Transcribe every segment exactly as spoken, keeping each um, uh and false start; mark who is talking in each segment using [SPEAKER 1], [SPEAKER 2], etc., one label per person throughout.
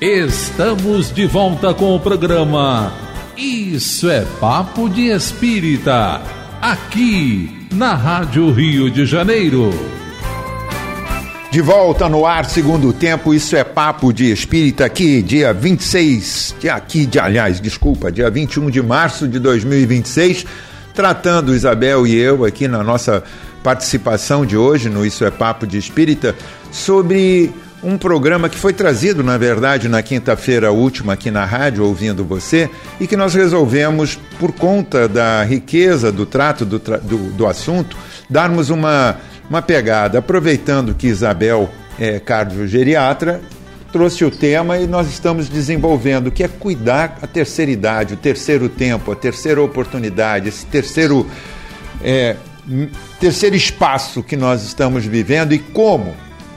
[SPEAKER 1] Estamos de volta com o programa Isso é Papo de Espírita, aqui na Rádio Rio de Janeiro.
[SPEAKER 2] De volta no ar, segundo tempo, Isso é Papo de Espírita, aqui, dia vinte e seis, dia aqui, de, aliás, desculpa, dia vinte e um de março de dois mil e vinte e seis, tratando Isabel e eu aqui na nossa participação de hoje no Isso é Papo de Espírita, sobre um programa que foi trazido, na verdade, na quinta-feira última aqui na rádio, Ouvindo Você, e que nós resolvemos, por conta da riqueza do trato do, tra- do, do assunto, darmos uma... uma pegada, aproveitando que Isabel é cardiogeriatra, trouxe o tema e nós estamos desenvolvendo, que é cuidar a terceira idade, o terceiro tempo, a terceira oportunidade, esse terceiro, é, terceiro espaço que nós estamos vivendo e como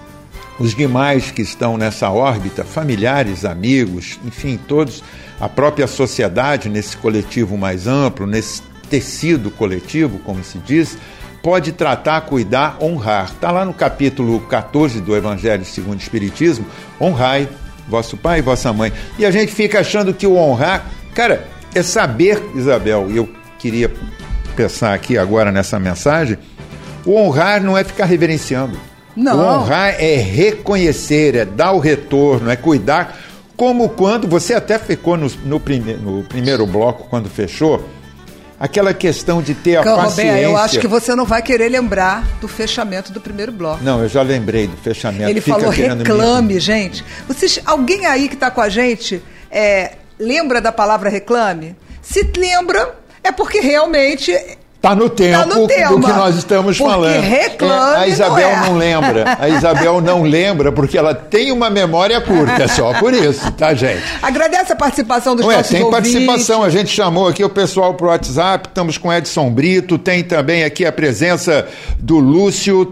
[SPEAKER 2] os demais que estão nessa órbita, familiares, amigos, enfim, todos, a própria sociedade, nesse coletivo mais amplo, nesse tecido coletivo, como se diz, pode tratar, cuidar, honrar. Está lá no capítulo quatorze do Evangelho segundo o Espiritismo, honrai vosso pai e vossa mãe. E a gente fica achando que o honrar, cara, é saber, Isabel, e eu queria pensar aqui agora nessa mensagem, o honrar não é ficar reverenciando. Não. O honrar é reconhecer, é dar o retorno, é cuidar, como quando, você até ficou no, no, prime, no primeiro bloco, quando fechou, aquela questão de ter a
[SPEAKER 3] Cão,
[SPEAKER 2] paciência...
[SPEAKER 3] Roberto, eu acho que você não vai querer lembrar do fechamento do primeiro bloco.
[SPEAKER 2] Não, eu já lembrei do fechamento.
[SPEAKER 3] Ele
[SPEAKER 2] Fica
[SPEAKER 3] falou reclame,
[SPEAKER 2] me...
[SPEAKER 3] gente. Vocês, alguém aí que está com a gente é, lembra da palavra reclame? Se lembra, é porque realmente...
[SPEAKER 2] Está no tempo
[SPEAKER 3] tá no tema,
[SPEAKER 2] do que nós estamos
[SPEAKER 3] porque
[SPEAKER 2] falando.
[SPEAKER 3] Reclame,
[SPEAKER 2] é, a Isabel
[SPEAKER 3] não, é.
[SPEAKER 2] não lembra. A Isabel não lembra porque ela tem uma memória curta, é só por isso, tá, gente?
[SPEAKER 3] Agradece a participação dos
[SPEAKER 2] Ué,
[SPEAKER 3] nossos
[SPEAKER 2] tem
[SPEAKER 3] ouvintes.
[SPEAKER 2] participação, a gente chamou aqui o pessoal pro WhatsApp, estamos com Edson Brito, tem também aqui a presença do Lúcio,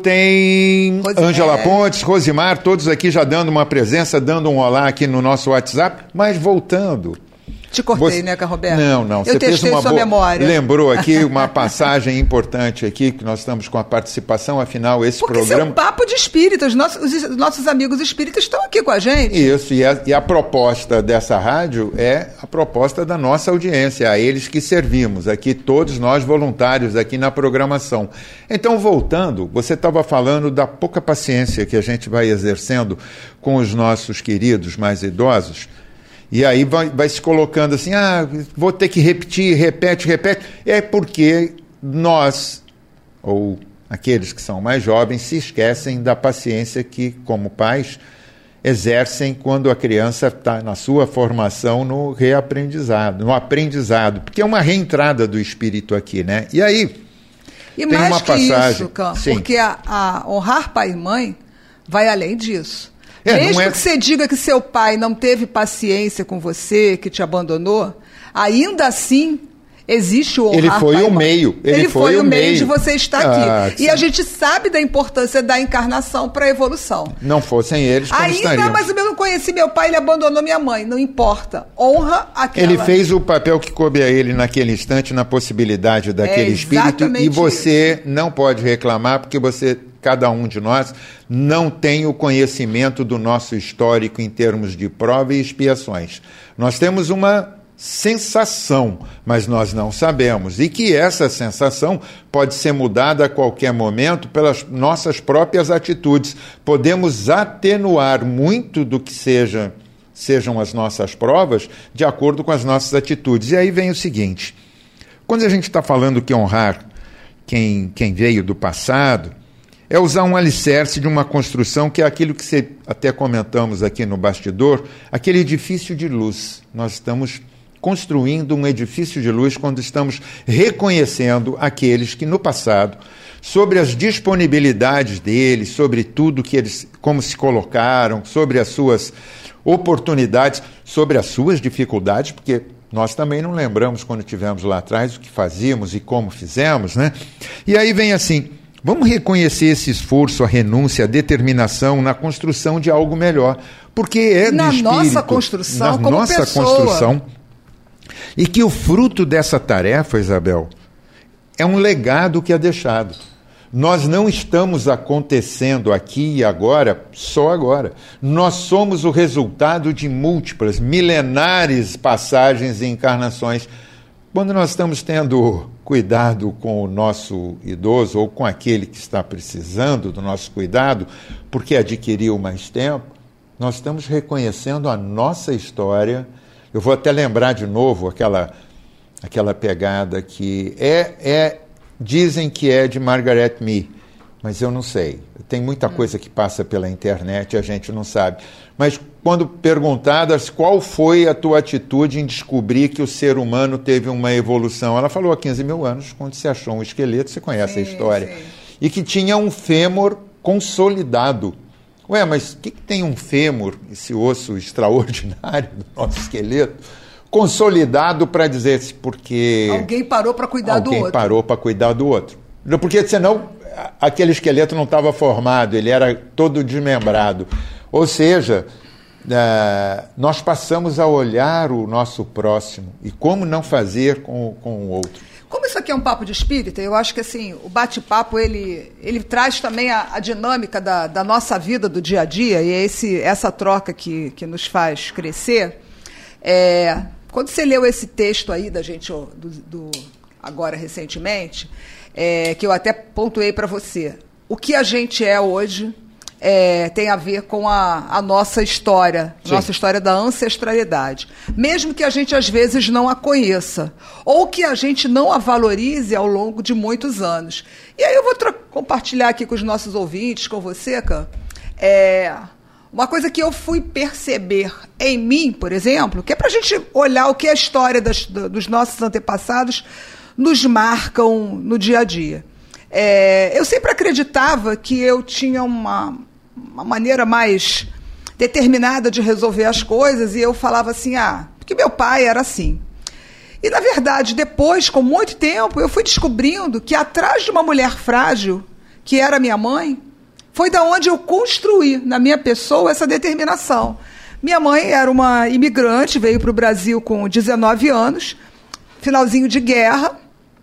[SPEAKER 2] tem Ângela Pontes, Rosimar, todos aqui já dando uma presença, dando um olá aqui no nosso WhatsApp, mas voltando...
[SPEAKER 3] Te cortei,
[SPEAKER 2] você...
[SPEAKER 3] né, Roberto?
[SPEAKER 2] Não, não.
[SPEAKER 3] Eu
[SPEAKER 2] Você
[SPEAKER 3] testei
[SPEAKER 2] fez uma
[SPEAKER 3] sua
[SPEAKER 2] boa...
[SPEAKER 3] memória.
[SPEAKER 2] Lembrou aqui uma passagem importante aqui, que nós estamos com a participação, afinal, esse
[SPEAKER 3] Porque
[SPEAKER 2] programa...
[SPEAKER 3] Porque isso é um papo de espírita, os nossos, os nossos amigos espíritas estão aqui com a gente.
[SPEAKER 2] Isso, e a, e a proposta dessa rádio é a proposta da nossa audiência, a eles que servimos, aqui todos nós voluntários aqui na programação. Então, voltando, você estava falando da pouca paciência que a gente vai exercendo com os nossos queridos mais idosos. E aí vai, vai se colocando assim, ah, vou ter que repetir, repete, repete. É porque nós, ou aqueles que são mais jovens, se esquecem da paciência que, como pais, exercem quando a criança está na sua formação no reaprendizado, no aprendizado, porque é uma reentrada do espírito aqui, né? E aí,
[SPEAKER 3] e
[SPEAKER 2] tem
[SPEAKER 3] mais
[SPEAKER 2] uma
[SPEAKER 3] que
[SPEAKER 2] passagem...
[SPEAKER 3] isso, Cam,
[SPEAKER 2] Sim.
[SPEAKER 3] porque a, a honrar pai e mãe vai além disso.
[SPEAKER 2] É,
[SPEAKER 3] Mesmo
[SPEAKER 2] é...
[SPEAKER 3] que você diga que seu pai não teve paciência com você, que te abandonou, ainda assim existe o honrar
[SPEAKER 2] Ele foi
[SPEAKER 3] pai
[SPEAKER 2] o
[SPEAKER 3] e mãe.
[SPEAKER 2] meio. Ele,
[SPEAKER 3] Ele foi,
[SPEAKER 2] foi
[SPEAKER 3] o meio,
[SPEAKER 2] meio
[SPEAKER 3] de você estar
[SPEAKER 2] ah,
[SPEAKER 3] aqui. E a gente sabe da importância da encarnação para a evolução.
[SPEAKER 2] Não fossem eles, como
[SPEAKER 3] ainda,
[SPEAKER 2] estaríamos.
[SPEAKER 3] mas eu não conheci meu pai, ele abandonou minha mãe. Não importa. Honra aquela.
[SPEAKER 2] Ele fez o papel que coube a ele naquele instante, na possibilidade daquele
[SPEAKER 3] é
[SPEAKER 2] espírito, e você
[SPEAKER 3] isso.
[SPEAKER 2] não pode reclamar, porque você... Cada um de nós não tem o conhecimento do nosso histórico em termos de prova e expiações. Nós temos uma sensação, mas nós não sabemos. E que essa sensação pode ser mudada a qualquer momento pelas nossas próprias atitudes. Podemos atenuar muito do que seja, sejam as nossas provas de acordo com as nossas atitudes. E aí vem o seguinte, quando a gente está falando que honrar quem, quem veio do passado... é usar um alicerce de uma construção que é aquilo que você, até comentamos aqui no bastidor, aquele edifício de luz. Nós estamos construindo um edifício de luz quando estamos reconhecendo aqueles que no passado, sobre as disponibilidades deles, sobre tudo que eles, como se colocaram, sobre as suas oportunidades, sobre as suas dificuldades, porque nós também não lembramos quando tivemos lá atrás o que fazíamos e como fizemos, né? E aí vem assim... Vamos reconhecer esse esforço, a renúncia, a determinação na construção de algo melhor, porque é do
[SPEAKER 3] na
[SPEAKER 2] espírito,
[SPEAKER 3] nossa construção,
[SPEAKER 2] na
[SPEAKER 3] como
[SPEAKER 2] nossa
[SPEAKER 3] pessoa.
[SPEAKER 2] construção, e que o fruto dessa tarefa, Isabel, é um legado que é deixado. Nós não estamos acontecendo aqui e agora, só agora. Nós somos o resultado de múltiplas, milenares passagens e encarnações. Quando nós estamos tendo cuidado com o nosso idoso ou com aquele que está precisando do nosso cuidado, porque adquiriu mais tempo, nós estamos reconhecendo a nossa história. Eu vou até lembrar de novo aquela, aquela pegada que é... é dizem que é de Margaret Mead, mas eu não sei. Tem muita coisa que passa pela internet e a gente não sabe. Mas quando perguntadas qual foi a tua atitude em descobrir que o ser humano teve uma evolução, ela falou há quinze mil anos, quando se achou um esqueleto, você conhece sim, a história, sim. E que tinha um fêmur consolidado. Ué, mas o que, que tem um fêmur, esse osso extraordinário do nosso esqueleto, consolidado para dizer-se porque...
[SPEAKER 3] Alguém parou para cuidar do outro.
[SPEAKER 2] Alguém parou para cuidar do outro. Porque senão aquele esqueleto não estava formado, ele era todo desmembrado. Ou seja, uh, nós passamos a olhar o nosso próximo e como não fazer com, com o outro.
[SPEAKER 3] Como isso aqui é um papo de espírita, eu acho que assim, o bate-papo ele, ele traz também a, a dinâmica da, da nossa vida, do dia a dia, e é esse, essa troca que, que nos faz crescer. É... Quando você leu esse texto aí da gente, do, do, agora recentemente, é, que eu até pontuei para você, o que a gente é hoje é, tem a ver com a, a nossa história, Sim. nossa história da ancestralidade. Mesmo que a gente, às vezes, não a conheça, ou que a gente não a valorize ao longo de muitos anos. E aí eu vou compartilhar aqui com os nossos ouvintes, com você, Cã, é... Uma coisa que eu fui perceber em mim, por exemplo, que é para a gente olhar o que a história das, dos nossos antepassados nos marcam no dia a dia. É, eu sempre acreditava que eu tinha uma, uma maneira mais determinada de resolver as coisas e eu falava assim, ah, porque meu pai era assim. E, na verdade, depois, com muito tempo, eu fui descobrindo que atrás de uma mulher frágil, que era minha mãe, foi da onde eu construí na minha pessoa essa determinação. Minha mãe era uma imigrante, veio para o Brasil com dezenove anos, finalzinho de guerra,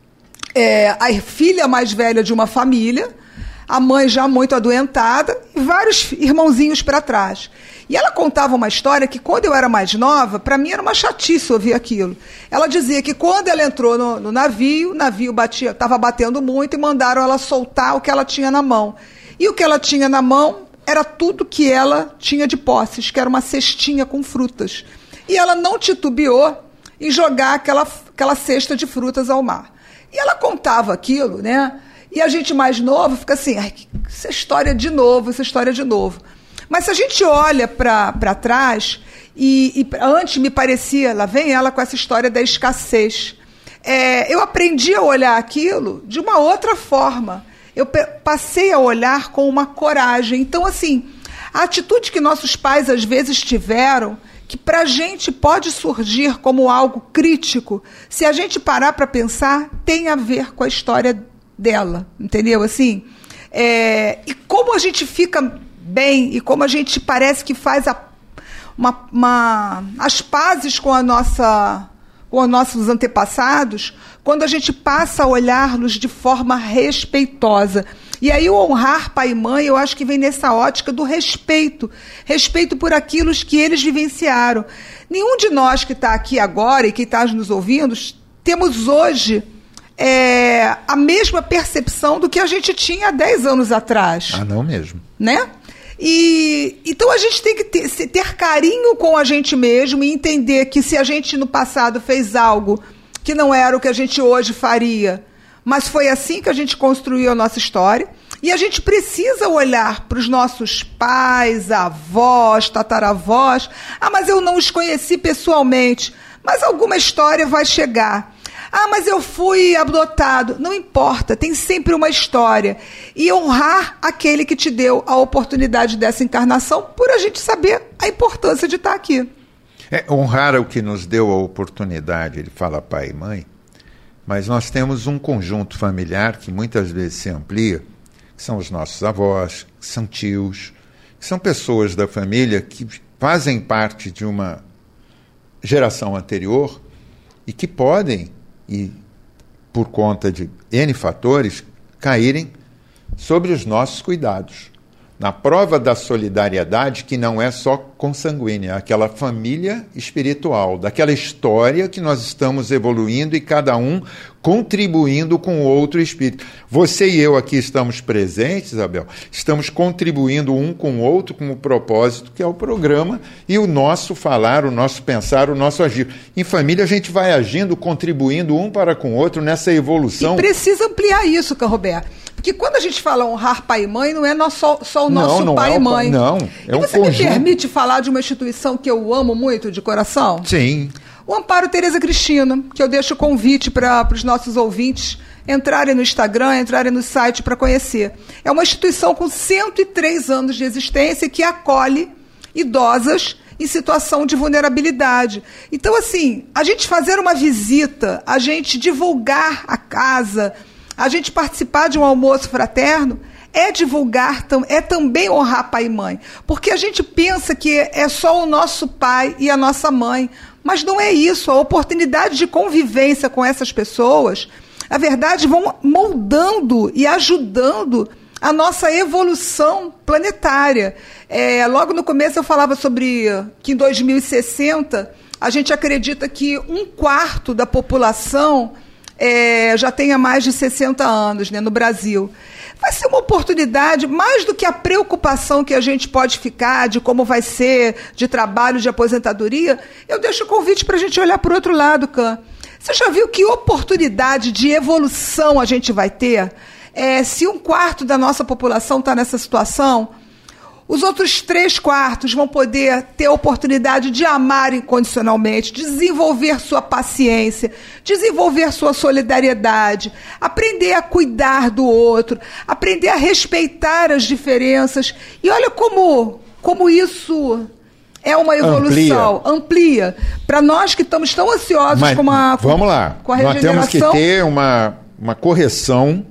[SPEAKER 3] é, a filha mais velha de uma família, a mãe já muito adoentada e vários irmãozinhos para trás. E ela contava uma história que, quando eu era mais nova, para mim era uma chatice ouvir aquilo. Ela dizia que quando ela entrou no, no navio, o navio estava batendo muito e mandaram ela soltar o que ela tinha na mão. E o que ela tinha na mão era tudo que ela tinha de posses, que era uma cestinha com frutas. E ela não titubeou em jogar aquela, aquela cesta de frutas ao mar. E ela contava aquilo, né? E a gente mais novo fica assim, ai, essa história de novo, essa história de novo. Mas se a gente olha para trás, e, e antes me parecia, lá vem ela com essa história da escassez. É, eu aprendi a olhar aquilo de uma outra forma. Eu passei a olhar com uma coragem. Então, assim, a atitude que nossos pais às vezes tiveram, que para a gente pode surgir como algo crítico, se a gente parar para pensar, tem a ver com a história dela, entendeu? Assim, é, e como a gente fica bem e como a gente parece que faz a, uma, uma, as pazes com a nossa... com os nossos antepassados, quando a gente passa a olhar-los de forma respeitosa. E aí o honrar pai e mãe, eu acho que vem nessa ótica do respeito. Respeito por aquilo que eles vivenciaram. Nenhum de nós que está aqui agora e que está nos ouvindo, temos hoje é, a mesma percepção do que a gente tinha há dez anos atrás.
[SPEAKER 2] Ah, não mesmo.
[SPEAKER 3] Né? E, então a gente tem que ter, ter carinho com a gente mesmo e entender que se a gente no passado fez algo que não era o que a gente hoje faria, mas foi assim que a gente construiu a nossa história, e a gente precisa olhar para os nossos pais, avós, tataravós. Ah, mas eu não os conheci pessoalmente, mas alguma história vai chegar. Ah, mas eu fui adotado. Não importa, tem sempre uma história. E honrar aquele que te deu a oportunidade dessa encarnação, por a gente saber a importância de estar aqui.
[SPEAKER 2] É, honrar o que nos deu a oportunidade, ele fala pai e mãe, mas nós temos um conjunto familiar que muitas vezes se amplia, que são os nossos avós, que são tios, que são pessoas da família que fazem parte de uma geração anterior e que podem, e por conta de N fatores, caírem sobre os nossos cuidados. Na prova da solidariedade, que não é só consanguínea, é aquela família espiritual, daquela história que nós estamos evoluindo e cada um contribuindo com o outro espírito. Você e eu aqui estamos presentes, Isabel, estamos contribuindo um com o outro com o propósito que é o programa e o nosso falar, o nosso pensar, o nosso agir. Em família a gente vai agindo, contribuindo um para com o outro nessa evolução.
[SPEAKER 3] E precisa ampliar isso, Roberto. Porque quando a gente fala honrar pai e mãe, não é só, só o nosso
[SPEAKER 2] não, não
[SPEAKER 3] pai
[SPEAKER 2] é
[SPEAKER 3] e mãe.
[SPEAKER 2] O, não, é
[SPEAKER 3] e
[SPEAKER 2] um
[SPEAKER 3] você
[SPEAKER 2] conjunto.
[SPEAKER 3] me permite falar de uma instituição que eu amo muito de coração?
[SPEAKER 2] Sim.
[SPEAKER 3] O Amparo Tereza Cristina, que eu deixo o convite para os nossos ouvintes entrarem no Instagram, entrarem no site para conhecer. É uma instituição com cento e três anos de existência que acolhe idosas em situação de vulnerabilidade. Então, assim, a gente fazer uma visita, a gente divulgar a casa, a gente participar de um almoço fraterno, é divulgar, é também honrar pai e mãe. Porque a gente pensa que é só o nosso pai e a nossa mãe, mas não é isso. A oportunidade de convivência com essas pessoas, na verdade, vão moldando e ajudando a nossa evolução planetária. É, logo no começo eu falava sobre que em dois mil e sessenta a gente acredita que um quarto da população é, já tenha mais de sessenta anos, né, no Brasil. Vai ser uma oportunidade, mais do que a preocupação que a gente pode ficar de como vai ser, de trabalho, de aposentadoria, eu deixo o convite para a gente olhar por outro lado, Cã. Você já viu que oportunidade de evolução a gente vai ter? É, se um quarto da nossa população está nessa situação, os outros três quartos vão poder ter a oportunidade de amar incondicionalmente, desenvolver sua paciência, desenvolver sua solidariedade, aprender a cuidar do outro, aprender a respeitar as diferenças. E olha como, como isso é uma evolução, amplia. amplia. Para nós que estamos tão ansiosos
[SPEAKER 2] Mas,
[SPEAKER 3] com, a,
[SPEAKER 2] vamos lá.
[SPEAKER 3] com a
[SPEAKER 2] Nós
[SPEAKER 3] regeneração.
[SPEAKER 2] temos que ter uma, uma correção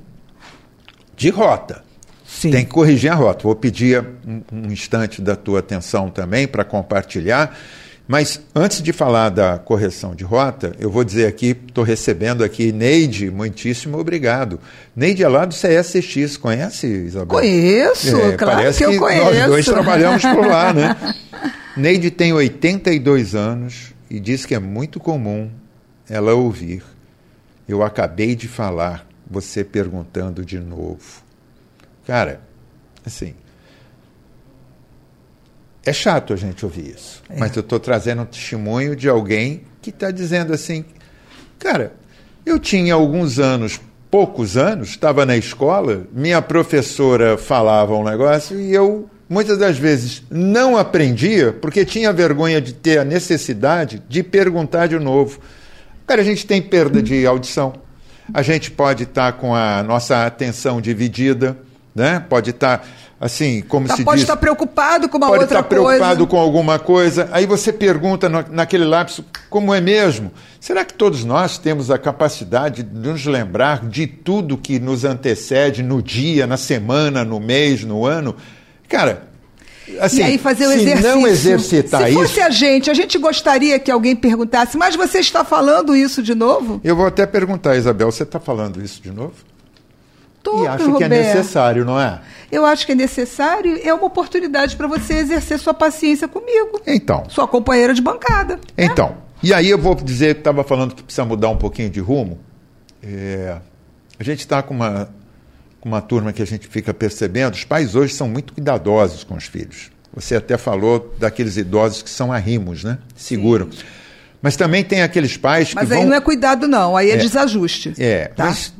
[SPEAKER 2] de rota.
[SPEAKER 3] Sim.
[SPEAKER 2] Tem que corrigir a rota. Vou pedir um, um instante da tua atenção também para compartilhar. Mas antes de falar da correção de rota, eu vou dizer aqui, estou recebendo aqui Neide, muitíssimo obrigado. Neide é lá do C S X, conhece, Isabel?
[SPEAKER 3] Conheço,
[SPEAKER 2] é,
[SPEAKER 3] claro
[SPEAKER 2] parece
[SPEAKER 3] que eu
[SPEAKER 2] que
[SPEAKER 3] conheço.
[SPEAKER 2] Nós dois trabalhamos por lá, né? Neide tem oitenta e dois anos e diz que é muito comum ela ouvir. Eu acabei de falar, você perguntando de novo. Cara, assim, é chato a gente ouvir isso, é. Mas eu estou trazendo um testemunho de alguém que está dizendo assim, cara, eu tinha alguns anos, poucos anos, estava na escola, minha professora falava um negócio e eu, muitas das vezes, não aprendia porque tinha vergonha de ter a necessidade de perguntar de novo. Cara, a gente tem perda de audição, a gente pode estar tá com a nossa atenção dividida, né? Pode estar, assim, como
[SPEAKER 3] tá,
[SPEAKER 2] se
[SPEAKER 3] pode
[SPEAKER 2] diz...
[SPEAKER 3] estar preocupado com uma
[SPEAKER 2] pode
[SPEAKER 3] outra
[SPEAKER 2] estar preocupado
[SPEAKER 3] coisa.
[SPEAKER 2] com alguma coisa. Aí você pergunta no, naquele lapso, como é mesmo? Será que todos nós temos a capacidade de nos lembrar de tudo que nos antecede no dia, na semana, no mês, no ano? Cara... Assim,
[SPEAKER 3] e aí fazer o
[SPEAKER 2] se
[SPEAKER 3] exercício.
[SPEAKER 2] não exercitar
[SPEAKER 3] se fosse
[SPEAKER 2] isso,
[SPEAKER 3] a gente, a gente gostaria que alguém perguntasse, mas você está falando isso de novo?
[SPEAKER 2] Eu vou até perguntar, Isabel, você está falando isso de novo?
[SPEAKER 3] Tô,
[SPEAKER 2] e acho
[SPEAKER 3] Roberto.
[SPEAKER 2] que é necessário, não é?
[SPEAKER 3] Eu acho que é necessário, é uma oportunidade para você exercer sua paciência comigo.
[SPEAKER 2] Então.
[SPEAKER 3] Sua companheira de bancada.
[SPEAKER 2] Então. Né? E aí eu vou dizer, estava falando que precisa mudar um pouquinho de rumo. É, a gente está com uma... uma turma que a gente fica percebendo, os pais hoje são muito cuidadosos com os filhos. Você até falou daqueles idosos que são arrimos, né? Seguram. Sim. Mas também tem aqueles pais
[SPEAKER 3] mas
[SPEAKER 2] que
[SPEAKER 3] aí
[SPEAKER 2] vão...
[SPEAKER 3] não é cuidado não, aí é, é desajuste.
[SPEAKER 2] É,
[SPEAKER 3] tá?
[SPEAKER 2] mas...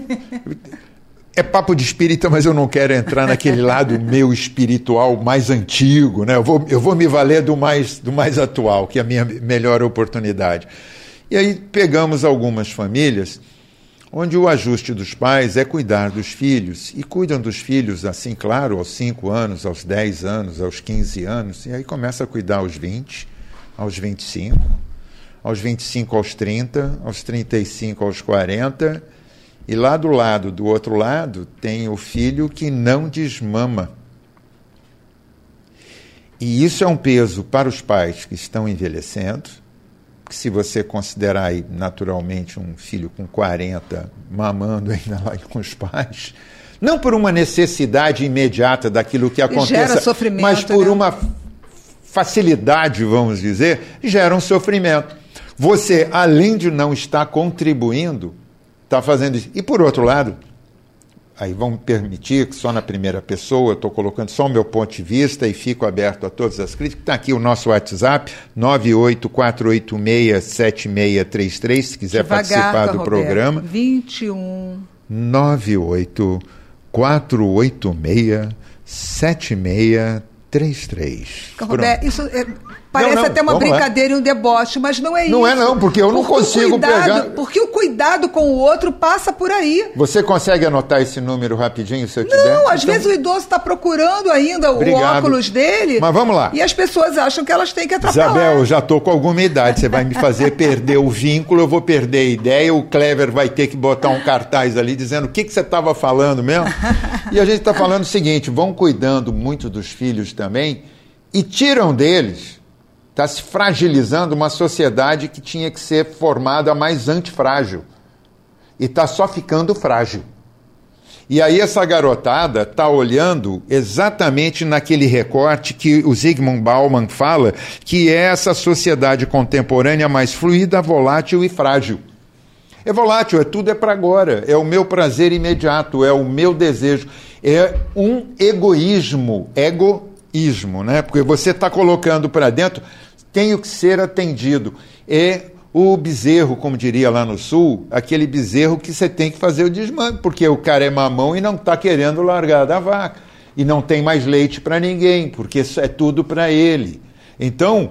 [SPEAKER 2] É papo de espírita, mas eu não quero entrar naquele lado meu espiritual mais antigo, né? Eu vou, eu vou me valer do mais, do mais atual, que é a minha melhor oportunidade. E aí pegamos algumas famílias onde o ajuste dos pais é cuidar dos filhos, e cuidam dos filhos, assim, claro, aos cinco anos, aos dez anos, aos quinze anos, e aí começa a cuidar aos vinte, aos vinte e cinco, aos vinte e cinco aos trinta, aos trinta e cinco aos quarenta, e lá do lado, do outro lado, tem o filho que não desmama. E isso é um peso para os pais que estão envelhecendo, que se você considerar aí, naturalmente um filho com quarenta mamando ainda lá com os pais, Não por uma necessidade imediata daquilo que aconteça,
[SPEAKER 3] gera sofrimento,
[SPEAKER 2] mas por
[SPEAKER 3] né?
[SPEAKER 2] uma facilidade, vamos dizer, gera um sofrimento. Você, além de não estar contribuindo, está fazendo isso. E por outro lado, aí vão me permitir que só na primeira pessoa, eu estou colocando só o meu ponto de vista e fico aberto a todas as críticas. Está aqui o nosso WhatsApp, nove oito quatro oito seis sete seis três três, se quiser
[SPEAKER 3] Devagar,
[SPEAKER 2] participar do
[SPEAKER 3] Roberto.
[SPEAKER 2] programa.
[SPEAKER 3] vinte e um.
[SPEAKER 2] nove oito quatro oito seis sete seis três três.
[SPEAKER 3] Roberto, isso é, parece
[SPEAKER 2] não, não,
[SPEAKER 3] até uma
[SPEAKER 2] vamos
[SPEAKER 3] brincadeira lá. E um deboche, mas não é isso.
[SPEAKER 2] Não é não, porque eu não porque consigo
[SPEAKER 3] cuidado,
[SPEAKER 2] pegar...
[SPEAKER 3] Porque o cuidado com o outro passa por aí.
[SPEAKER 2] Você consegue anotar esse número rapidinho, se eu te
[SPEAKER 3] Não,
[SPEAKER 2] der?
[SPEAKER 3] às então... vezes o idoso está procurando ainda
[SPEAKER 2] Obrigado.
[SPEAKER 3] O óculos dele.
[SPEAKER 2] Mas vamos lá.
[SPEAKER 3] E as pessoas acham que elas têm que atrapalhar.
[SPEAKER 2] Isabel, eu já estou com alguma idade, você vai me fazer perder o vínculo, eu vou perder a ideia, o Clever vai ter que botar um cartaz ali dizendo o que, que você estava falando mesmo. E a gente está falando o seguinte, vão cuidando muito dos filhos também e tiram deles, está se fragilizando uma sociedade que tinha que ser formada mais antifrágil. E está só ficando frágil. E aí essa garotada está olhando exatamente naquele recorte que o Zygmunt Bauman fala, que é essa sociedade contemporânea mais fluida, volátil e frágil. É volátil, é tudo é para agora, é o meu prazer imediato, é o meu desejo, é um egoísmo, egoísmo, né? Porque você está colocando para dentro, tenho que ser atendido. É o bezerro, como diria lá no sul, aquele bezerro que você tem que fazer o desmame, porque o cara é mamão e não está querendo largar da vaca. E não tem mais leite para ninguém, porque isso é tudo para ele. Então,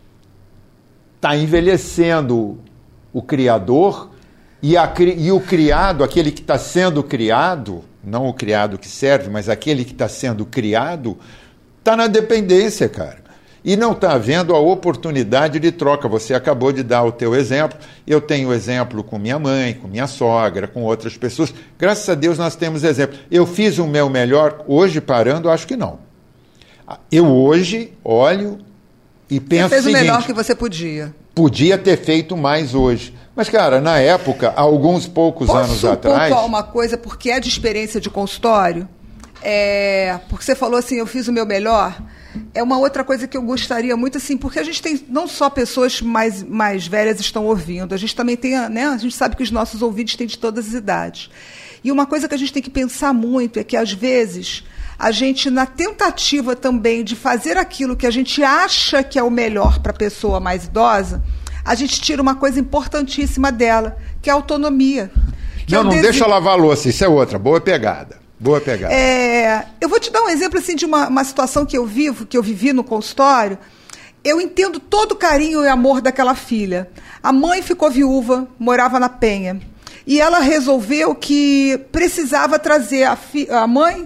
[SPEAKER 2] está envelhecendo o criador e, a, e o criado, aquele que está sendo criado, não o criado que serve, mas aquele que está sendo criado, está na dependência, cara. E não está havendo a oportunidade de troca. Você acabou de dar o teu exemplo. Eu tenho exemplo com minha mãe, com minha sogra, com outras pessoas. Graças a Deus nós temos exemplo. Eu fiz o meu melhor. Hoje, parando, acho que não. Eu hoje olho e penso o seguinte... Você
[SPEAKER 3] fez o melhor que você podia.
[SPEAKER 2] Podia ter feito mais hoje. Mas, cara, na época, há alguns poucos
[SPEAKER 3] Posso
[SPEAKER 2] anos atrás...
[SPEAKER 3] Posso uma coisa, porque é de experiência de consultório? É, porque você falou assim, eu fiz o meu melhor... É uma outra coisa que eu gostaria muito, assim, porque a gente tem não só pessoas mais, mais velhas estão ouvindo, a gente também tem, né, a gente sabe que os nossos ouvintes têm de todas as idades. E uma coisa que a gente tem que pensar muito é que, às vezes, a gente, na tentativa também de fazer aquilo que a gente acha que é o melhor para a pessoa mais idosa, a gente tira uma coisa importantíssima dela, que é a autonomia.
[SPEAKER 2] Não, é não dese... deixa lavar a louça, isso é outra, boa pegada. Boa pegada.
[SPEAKER 3] É, eu vou te dar um exemplo assim, de uma, uma situação que eu vivo, que eu vivi no consultório. Eu entendo todo o carinho e amor daquela filha. A mãe ficou viúva, morava na Penha. E ela resolveu que precisava trazer a, fi, a mãe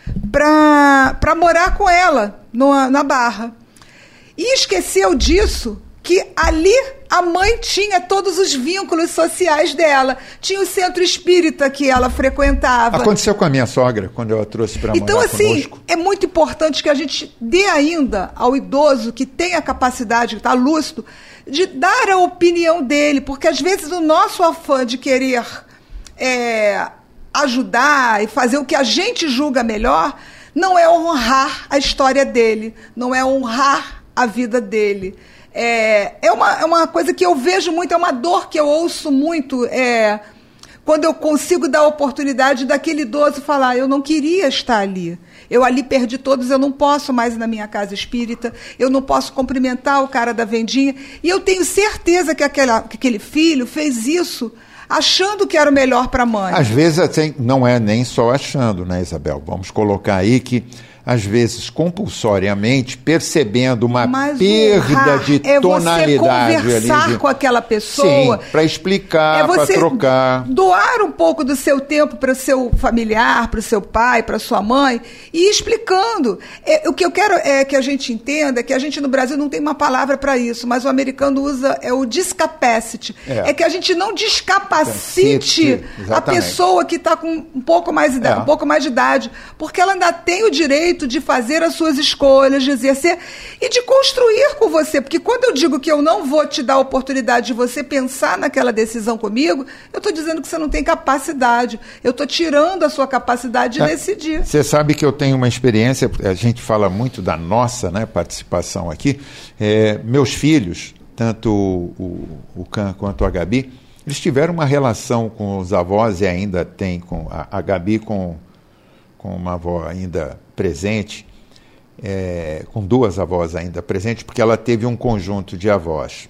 [SPEAKER 3] para morar com ela no, na Barra. E esqueceu disso, que ali a mãe tinha todos os vínculos sociais dela. Tinha o centro espírita que ela frequentava.
[SPEAKER 2] Aconteceu com a minha sogra, quando eu a trouxe para morar
[SPEAKER 3] conosco. Então, assim,
[SPEAKER 2] conosco.
[SPEAKER 3] É muito importante que a gente dê ainda ao idoso que tem a capacidade, que está lúcido, de dar a opinião dele, porque às vezes o nosso afã de querer é, ajudar e fazer o que a gente julga melhor, não é honrar a história dele, não é honrar a vida dele. É, é, uma, é uma coisa que eu vejo muito, é uma dor que eu ouço muito, é, quando eu consigo dar a oportunidade daquele idoso falar, eu não queria estar ali, eu ali perdi todos, eu não posso mais ir na minha casa espírita, eu não posso cumprimentar o cara da vendinha, e eu tenho certeza que, aquela, que aquele filho fez isso achando que era o melhor para a mãe.
[SPEAKER 2] Às vezes assim, não é nem só achando, né, Isabel? Vamos colocar aí que às vezes, compulsoriamente, percebendo uma Mas perda de
[SPEAKER 3] é
[SPEAKER 2] tonalidade.
[SPEAKER 3] É você conversar
[SPEAKER 2] ali de...
[SPEAKER 3] com aquela pessoa.
[SPEAKER 2] Sim, para explicar,
[SPEAKER 3] é
[SPEAKER 2] para trocar.
[SPEAKER 3] Doar um pouco do seu tempo para o seu familiar, para o seu pai, para a sua mãe, e ir explicando. É, o que eu quero é que a gente entenda que a gente no Brasil não tem uma palavra para isso, mas o americano usa é o discapacity. É, é que a gente não descapacite a pessoa que está com um pouco mais, idade, é. um pouco mais de idade, porque ela ainda tem o direito direito de fazer as suas escolhas, de exercer e de construir com você. Porque quando eu digo que eu não vou te dar a oportunidade de você pensar naquela decisão comigo, eu estou dizendo que você não tem capacidade. Eu estou tirando a sua capacidade de é, decidir.
[SPEAKER 2] Você sabe que eu tenho uma experiência, a gente fala muito da nossa, né, participação aqui. É, meus filhos, tanto o, o Can quanto a Gabi, eles tiveram uma relação com os avós e ainda tem com a, a Gabi com, com uma avó ainda presente, é, com duas avós ainda presentes, porque ela teve um conjunto de avós.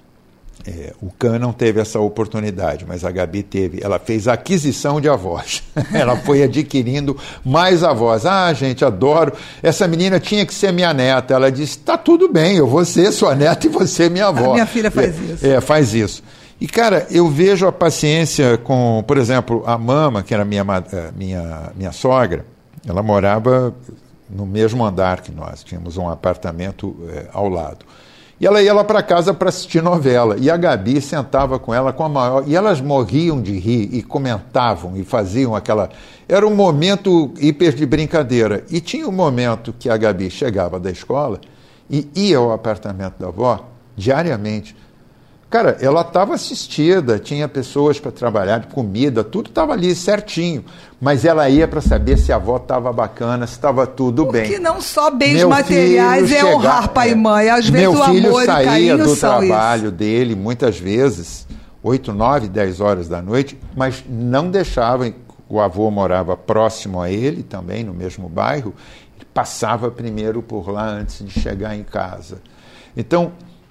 [SPEAKER 2] É, o Can não teve essa oportunidade, mas a Gabi teve. Ela fez aquisição de avós. Ela foi adquirindo mais avós. Ah, gente, adoro. Essa menina tinha que ser minha neta. Ela disse, tá tudo bem, eu vou ser sua neta e você minha avó.
[SPEAKER 3] A minha filha faz
[SPEAKER 2] é,
[SPEAKER 3] isso.
[SPEAKER 2] É, faz isso. E, cara, eu vejo a paciência com, por exemplo, a Mama, que era minha, minha, minha sogra, ela morava no mesmo andar que nós, tínhamos um apartamento é, ao lado. E ela ia lá para casa para assistir novela. E a Gabi sentava com ela com a maior... E elas morriam de rir e comentavam e faziam aquela... Era um momento hiper de brincadeira. E tinha um momento que a Gabi chegava da escola e ia ao apartamento da avó diariamente. Cara, ela estava assistida, tinha pessoas para trabalhar, comida, tudo estava ali certinho. Mas ela ia para saber se a avó estava bacana, se estava tudo
[SPEAKER 3] Porque
[SPEAKER 2] bem.
[SPEAKER 3] Porque não só bens
[SPEAKER 2] meu
[SPEAKER 3] materiais é
[SPEAKER 2] chega,
[SPEAKER 3] honrar pai
[SPEAKER 2] é,
[SPEAKER 3] e mãe. Às vezes o amor e carinho são isso. Meu filho saía do trabalho dele, muitas vezes, oito, nove, dez horas da noite, mas não deixava, o avô morava próximo a ele, também no mesmo bairro, ele passava primeiro por lá antes de chegar em casa. Então,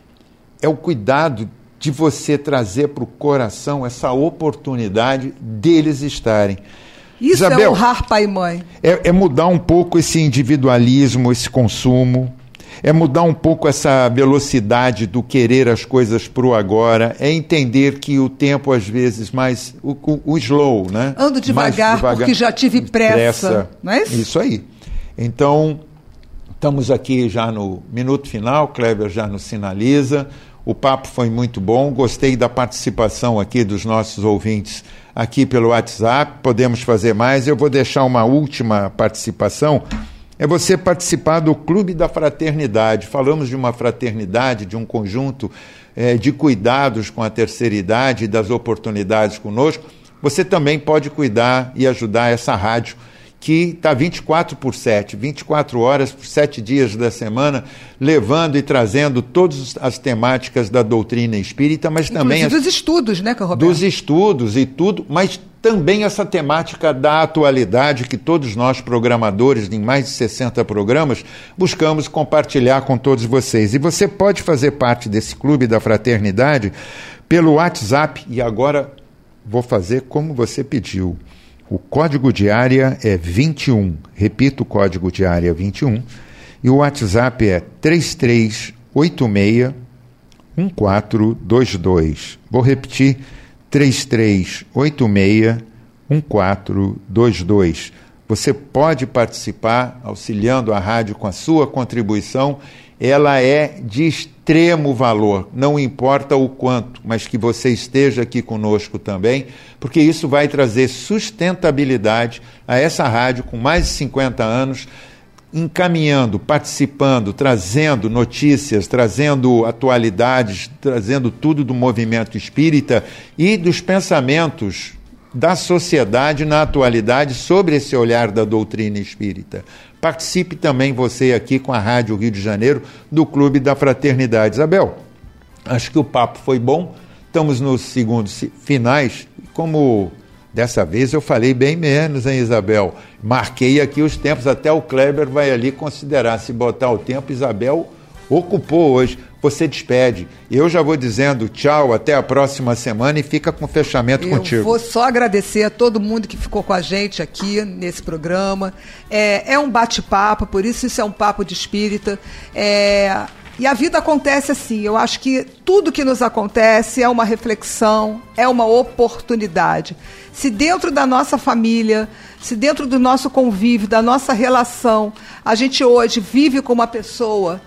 [SPEAKER 3] é o cuidado de você trazer para o coração essa oportunidade deles estarem. Isso
[SPEAKER 2] Isabel,
[SPEAKER 3] é honrar pai e mãe.
[SPEAKER 2] É, é mudar um pouco esse individualismo, esse consumo, é mudar um pouco essa velocidade do querer as coisas para o agora, é entender que o tempo, às vezes, mais o, o, o slow, né?
[SPEAKER 3] Ando devagar, devagar porque já tive pressa, pressa, não é isso?
[SPEAKER 2] Isso aí. Então, estamos aqui já no minuto final, Kleber já nos sinaliza. O papo foi muito bom, gostei da participação aqui dos nossos ouvintes aqui pelo WhatsApp, podemos fazer mais. Eu vou deixar uma última participação, é você participar do Clube da Fraternidade. Falamos de uma fraternidade, de um conjunto é, de cuidados com a terceira idade e das oportunidades conosco. Você também pode cuidar e ajudar essa rádio, que está vinte e quatro por sete, vinte e quatro horas por sete dias da semana, levando e trazendo todas as temáticas da doutrina espírita, mas
[SPEAKER 3] inclusive
[SPEAKER 2] também...
[SPEAKER 3] dos estudos, né, Roberto?
[SPEAKER 2] Dos estudos e tudo, mas também essa temática da atualidade que todos nós, programadores, em mais de sessenta programas, buscamos compartilhar com todos vocês. E você pode fazer parte desse Clube da Fraternidade pelo WhatsApp, e agora vou fazer como você pediu. O código de área é vinte e um, repito, o código de área é vinte e um, e o WhatsApp é três três oito seis um quatro dois dois. Vou repetir, três três oito seis um quatro dois dois. Você pode participar auxiliando a rádio com a sua contribuição. Ela é de extremo valor, não importa o quanto, mas que você esteja aqui conosco também, porque isso vai trazer sustentabilidade a essa rádio com mais de cinquenta anos, encaminhando, participando, trazendo notícias, trazendo atualidades, trazendo tudo do movimento espírita e dos pensamentos da sociedade na atualidade sobre esse olhar da doutrina espírita. Participe também você aqui com a Rádio Rio de Janeiro do Clube da Fraternidade. Isabel, acho que o papo foi bom, estamos nos segundos finais, como dessa vez eu falei bem menos, hein, Isabel? Marquei aqui os tempos, até o Kleber vai ali considerar, se botar o tempo, Isabel ocupou hoje. Você despede. Eu já vou dizendo tchau, até a próxima semana e fica com o fechamento
[SPEAKER 3] eu
[SPEAKER 2] contigo.
[SPEAKER 3] Eu vou só agradecer a todo mundo que ficou com a gente aqui nesse programa. É, é um bate-papo, por isso isso é um papo de espírita. É, e a vida acontece assim. Eu acho que tudo que nos acontece é uma reflexão, é uma oportunidade. Se dentro da nossa família, se dentro do nosso convívio, da nossa relação, a gente hoje vive com uma pessoa...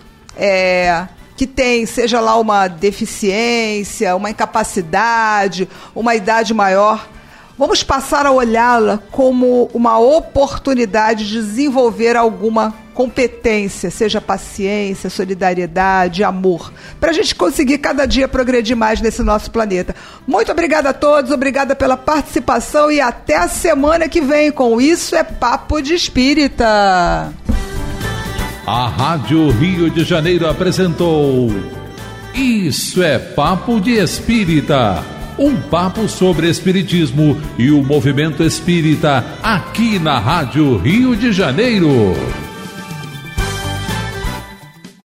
[SPEAKER 3] É, que tem, seja lá uma deficiência, uma incapacidade, uma idade maior, vamos passar a olhá-la como uma oportunidade de desenvolver alguma competência, seja paciência, solidariedade, amor, para a gente conseguir cada dia progredir mais nesse nosso planeta. Muito obrigada a todos, obrigada pela participação e até a semana que vem com Isso é Papo de Espírita.
[SPEAKER 1] A Rádio Rio de Janeiro apresentou Isso é Papo de Espírita, um papo sobre espiritismo e o movimento espírita aqui na Rádio Rio de Janeiro.